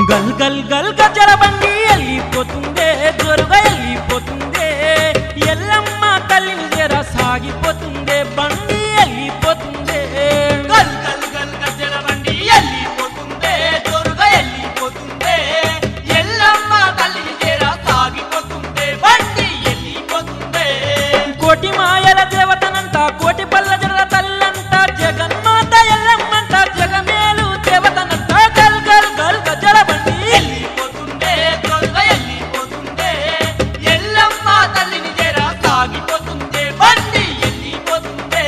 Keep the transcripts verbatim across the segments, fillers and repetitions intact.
గల్ గల్ గల్ గజల బండి వెళ్ళిపోతుందే జోరుగా వెళ్ళిపోతుందే ఎల్లమ్మ తల్లిని జర సాగిపోతుందే బండి వెళ్ళిపోతుందే గల్ గల్ గల్ గజల బండి వెళ్ళిపోతుందే జోరుగా వెళ్ళిపోతుందే ఎల్లమ్మ తల్లిని జర సాగిపోతుందే బండి వెళ్ళిపోతుందే కోటి మాయల దేవతనంట కోటి పల్ల జర తల్లంట జగన్మాత ఎల్లమ్మంట జగమేలు దేవతనంట గల్ గల్ గల్ గజల బండి వెళ్ళిపోతుందే జోరుగా వెళ్ళిపోతుందే ఎల్లమ్మ తల్లిని జర సాగిపోతుందే బండి వెళ్ళిపోతుందే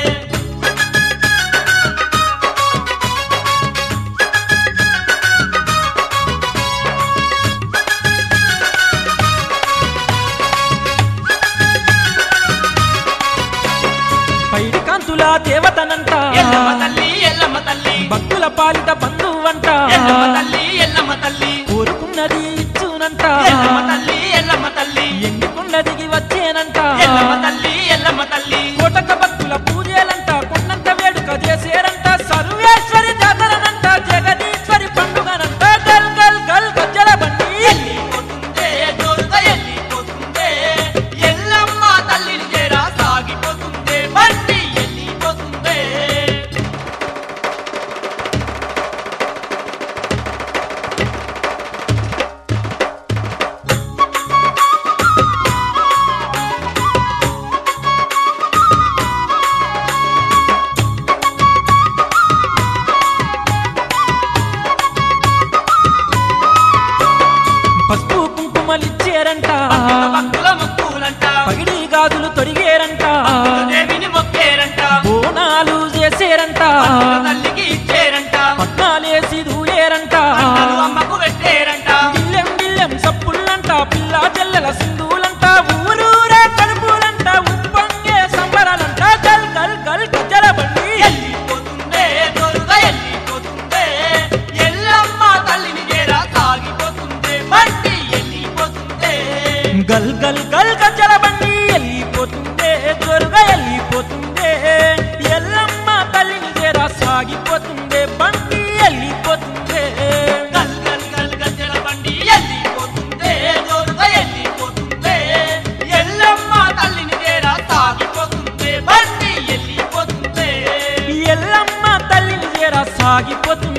పైడి కాంతుల దేవతనంట ఎల్లమ్మ తల్లి ఎల్లమ్మ తల్లి భక్తుల పాలిట బంధువంట ఎల్లమ్మ తల్లి ఎల్లమ్మ తల్లి కోరుకున్నది ఇచ్చునంట ఎల్లమ్మ తల్లి ఎల్లమ్మ తల్లి ఎండుకున్నదికి వచ్చేనంట ఎల్లమ్మ తల్లి ఎల్లమ్మ తల్లి కోటక భక్తుల పూజలంట కొండంత వేడుక చేసేరంట సర్వేశ్వరి జాతరనంట జగదీశ్వరి పండుగనంట గల్ గల్ గల్ గజ్జల బండి వెళ్ళిపోతుందే జోరుగా వెళ్ళిపోతుందే ఎల్లమ్మ తల్లిని జర సాగిపోతుందే బండి వెళ్ళిపోతుందే పసుపు కుంకుమలిచ్చేరంట భక్తుల మొక్కులంట పగిడి గాజులు తొడిగేరంట దేవిని మొక్కేరంట బోనాలు చేసేరంట తల్లికి ఇచ్చేరంట పట్నాలేసి దూయేరంట అన్నలు అమ్మకు పెట్టేరంట బిల్లెం బిల్లెం సప్పులంట పిల్ల చెల్లెల సింధులంట ఊరూరే కడుపులంట ఉప్పొంగే సంబరాలంట గల్ గల్ గల్ గజ్జల బండి వెళ్ళిపోతుందే జోరుగా వెళ్ళిపోతుందే ఎల్లమ్మ తల్లిని జర సాగిపోతుందే బండి వెళ్ళిపోతుందే గల్ గల్ గల్ గజ్జల బండి వెళ్ళిపోతుందే జోరుగా వెళ్ళిపోతుందే ఎల్లమ్మ తల్లిని జర సాగిపోతుందే బండి వెళ్ళిపోతుందే గల్ గల్ గల్ గజ్జల బండి వెళ్ళిపోతుందే జోరుగా వెళ్ళిపోతుందే ఎల్లమ్మ తల్లిని జర సాగిపోతుందే బండి వెళ్ళిపోతుందే ఎల్లమ్మ తల్లిని జర సాగిపోతుంది